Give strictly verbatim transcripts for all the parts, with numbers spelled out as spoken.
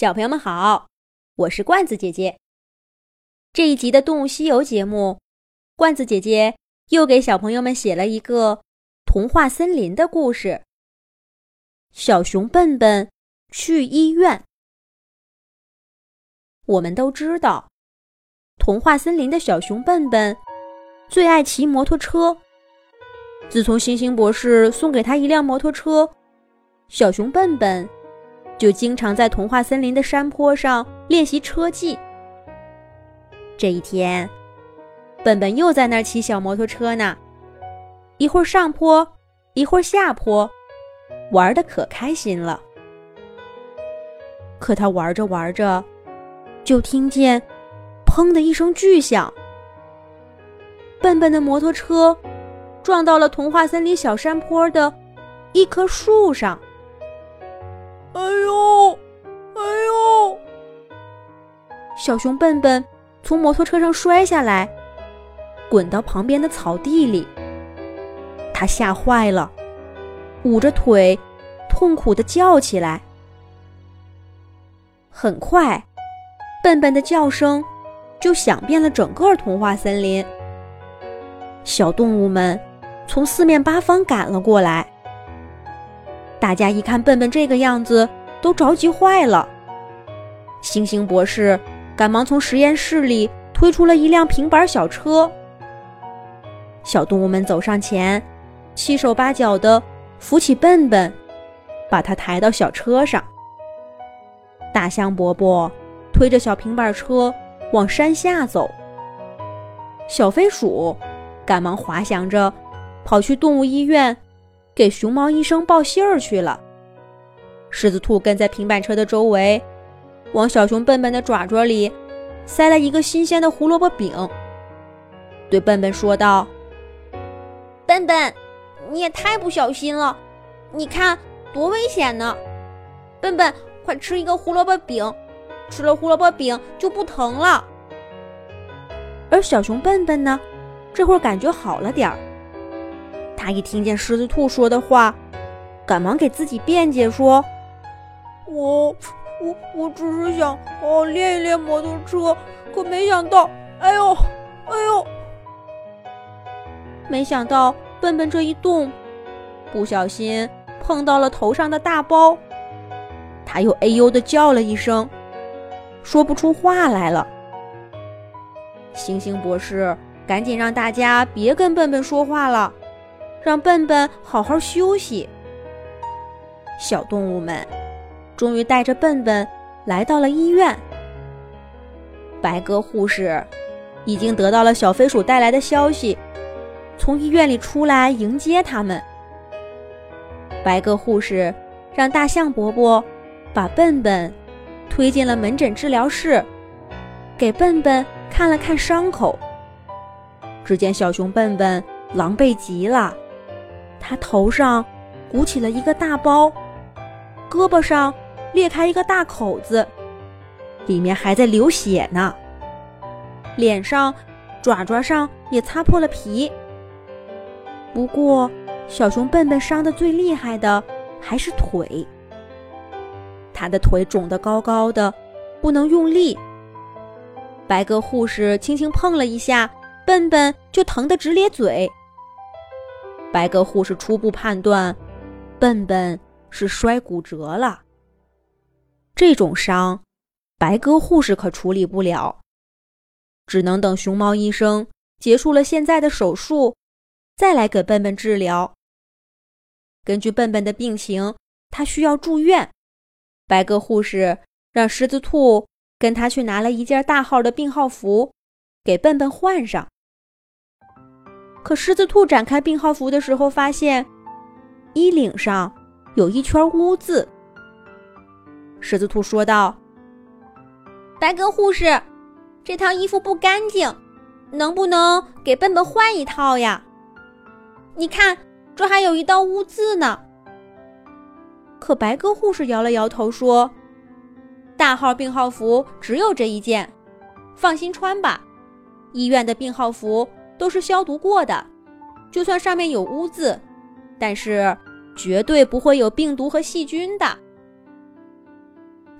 小朋友们好，我是罐子姐姐。这一集的动物西游节目，罐子姐姐又给小朋友们写了一个童话森林的故事。小熊笨笨去医院。我们都知道，童话森林的小熊笨笨最爱骑摩托车。自从星星博士送给他一辆摩托车，小熊笨笨就经常在童话森林的山坡上练习车技。这一天，笨笨又在那儿骑小摩托车呢，一会儿上坡，一会儿下坡，玩得可开心了。可他玩着玩着，就听见砰的一声巨响，笨笨的摩托车撞到了童话森林小山坡的一棵树上。 哎呦，哎呦！ 小熊笨笨从摩托车上摔下来，滚到旁边的草地里。他吓坏了，捂着腿，痛苦地叫起来。很快，笨笨的叫声就响遍了整个童话森林。小动物们从四面八方赶了过来。大家一看笨笨这个样子，都着急坏了。星星博士赶忙从实验室里推出了一辆平板小车。小动物们走上前，七手八脚地扶起笨笨，把他抬到小车上。大象伯伯推着小平板车往山下走。小飞鼠赶忙滑翔着跑去动物医院给熊猫医生报信儿去了。狮子兔跟在平板车的周围，往小熊笨笨的爪爪里塞了一个新鲜的胡萝卜饼，对笨笨说道：笨笨，你也太不小心了，你看多危险呢！笨笨，快吃一个胡萝卜饼，吃了胡萝卜饼就不疼了。而小熊笨笨呢，这会儿感觉好了点儿。他一听见狮子兔说的话，赶忙给自己辩解说： 我我我只是想好好练一练摩托车，可没想到，哎呦哎呦！ 没想到笨笨这一动，不小心碰到了头上的大包，他又哎呦地叫了一声，说不出话来了。星星博士赶紧让大家别跟笨笨说话了，让笨笨好好休息。小动物们终于带着笨笨来到了医院。白鸽护士已经得到了小飞鼠带来的消息，从医院里出来迎接他们。白鸽护士让大象伯伯把笨笨推进了门诊治疗室，给笨笨看了看伤口。只见小熊笨笨狼狈极了，他头上鼓起了一个大包，胳膊上裂开一个大口子，里面还在流血呢。脸上、爪爪上也擦破了皮。不过，小熊笨笨伤得最厉害的还是腿。他的腿肿得高高的，不能用力。白鸽护士轻轻碰了一下，笨笨就疼得直咧嘴。白鸽护士初步判断，笨笨是摔骨折了。这种伤，白鸽护士可处理不了，只能等熊猫医生结束了现在的手术，再来给笨笨治疗。根据笨笨的病情，他需要住院。白鸽护士让狮子兔跟他去拿了一件大号的病号服，给笨笨换上。可狮子兔展开病号服的时候，发现衣领上有一圈污渍。狮子兔说道：白鸽护士，这套衣服不干净，能不能给笨笨换一套呀？你看，这还有一道污渍呢。可白鸽护士摇了摇头说：大号病号服只有这一件，放心穿吧，医院的病号服都是消毒过的，就算上面有污渍，但是绝对不会有病毒和细菌的。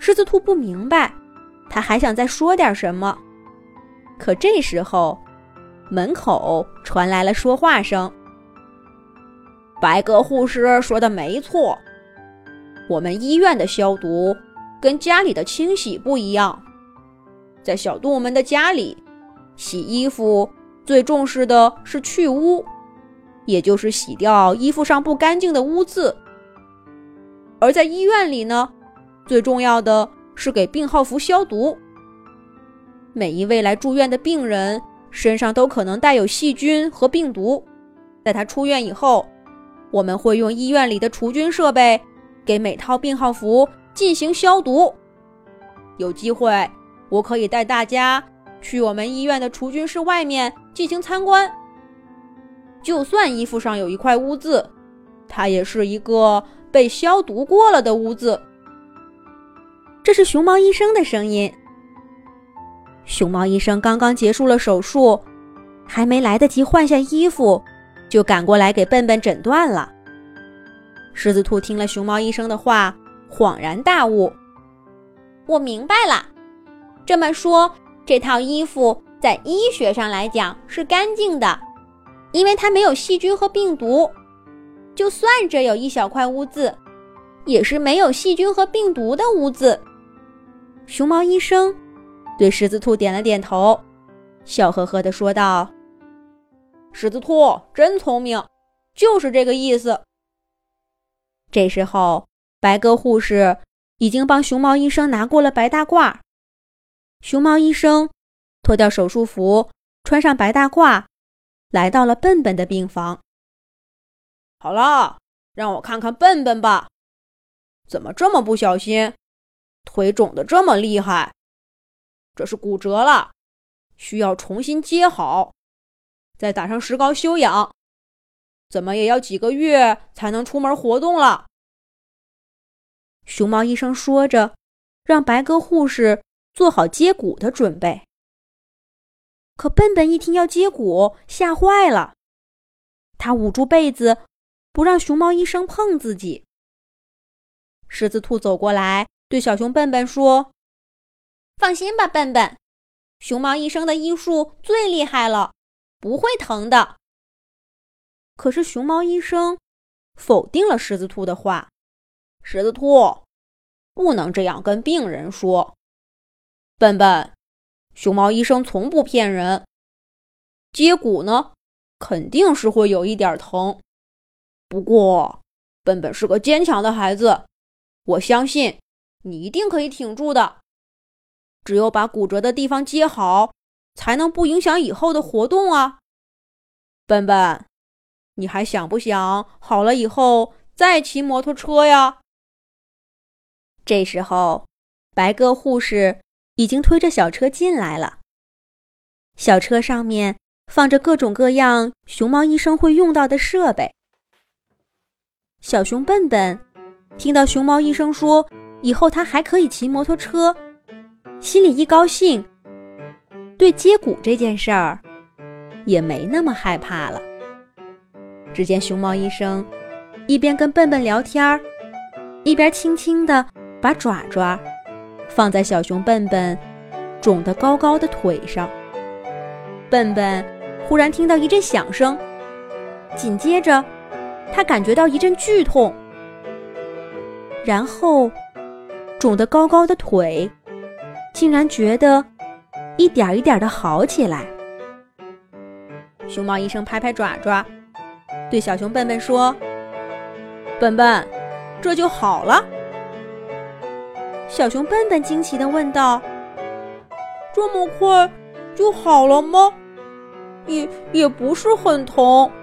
狮子兔不明白，他还想再说点什么。可这时候，门口传来了说话声。白鸽护士说的没错，我们医院的消毒跟家里的清洗不一样。在小动物们的家里，洗衣服最重视的是去污，也就是洗掉衣服上不干净的污渍。而在医院里呢，最重要的是给病号服消毒。每一位来住院的病人身上都可能带有细菌和病毒，在他出院以后，我们会用医院里的除菌设备给每套病号服进行消毒。有机会，我可以带大家去我们医院的除菌室外面进行参观。就算衣服上有一块污渍，它也是一个被消毒过了的污渍。这是熊猫医生的声音。熊猫医生刚刚结束了手术，还没来得及换下衣服，就赶过来给笨笨诊断了。狮子兔听了熊猫医生的话，恍然大悟。我明白了，这么说，这套衣服在医学上来讲是干净的，因为它没有细菌和病毒。就算这有一小块污渍，也是没有细菌和病毒的污渍。熊猫医生对狮子兔点了点头，笑呵呵地说道：狮子兔真聪明，就是这个意思。这时候，白鸽护士已经帮熊猫医生拿过了白大褂。熊猫医生脱掉手术服，穿上白大褂，来到了笨笨的病房。好了，让我看看笨笨吧。怎么这么不小心？腿肿得这么厉害？这是骨折了，需要重新接好，再打上石膏休养。怎么也要几个月才能出门活动了。熊猫医生说着，让白鸽护士做好接骨的准备。可笨笨一听要接骨，吓坏了，他捂住被子，不让熊猫医生碰自己。狮子兔走过来，对小熊笨笨说：放心吧，笨笨，熊猫医生的医术最厉害了，不会疼的。可是熊猫医生否定了狮子兔的话。狮子兔，不能这样跟病人说。笨笨，熊猫医生从不骗人。接骨呢，肯定是会有一点疼。不过，笨笨是个坚强的孩子，我相信你一定可以挺住的。只有把骨折的地方接好，才能不影响以后的活动啊。笨笨，你还想不想好了以后再骑摩托车呀？这时候，白鸽护士已经推着小车进来了。小车上面放着各种各样熊猫医生会用到的设备。小熊笨笨听到熊猫医生说以后他还可以骑摩托车，心里一高兴，对接骨这件事儿也没那么害怕了。只见熊猫医生一边跟笨笨聊天，一边轻轻地把爪爪放在小熊笨笨肿得高高的腿上。笨笨忽然听到一阵响声，紧接着他感觉到一阵剧痛，然后肿得高高的腿竟然觉得一点一点地好起来。熊猫医生拍拍爪爪，对小熊笨笨说：笨笨，这就好了。小熊笨笨惊奇地问道：这么快就好了吗？也也不是很疼。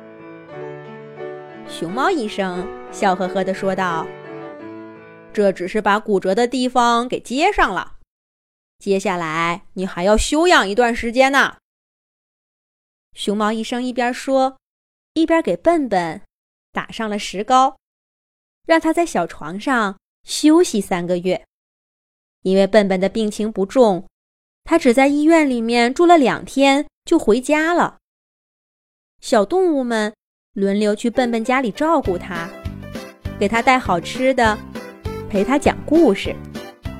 熊猫医生笑呵呵地说道：这只是把骨折的地方给接上了，接下来你还要休养一段时间呢。熊猫医生一边说，一边给笨笨打上了石膏，让他在小床上休息三个月。因为笨笨的病情不重，他只在医院里面住了两天就回家了。小动物们轮流去笨笨家里照顾他，给他带好吃的，陪他讲故事。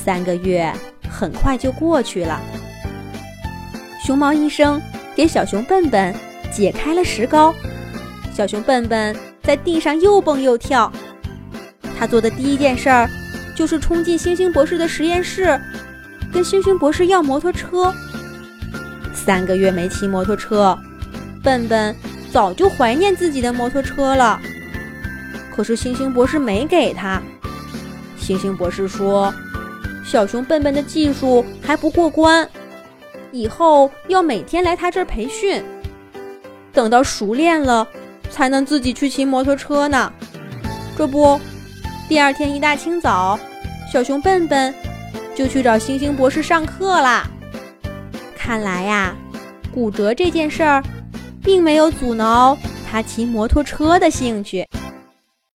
三个月很快就过去了。熊猫医生给小熊笨笨解开了石膏，小熊笨笨在地上又蹦又跳。他做的第一件事儿就是冲进星星博士的实验室，跟星星博士要摩托车。三个月没骑摩托车，笨笨早就怀念自己的摩托车了。可是星星博士没给他。星星博士说，小熊笨笨的技术还不过关，以后要每天来他这儿培训，等到熟练了才能自己去骑摩托车呢。这不，第二天一大清早，小熊笨笨就去找星星博士上课啦。看来呀，骨折这件事儿并没有阻挠他骑摩托车的兴趣。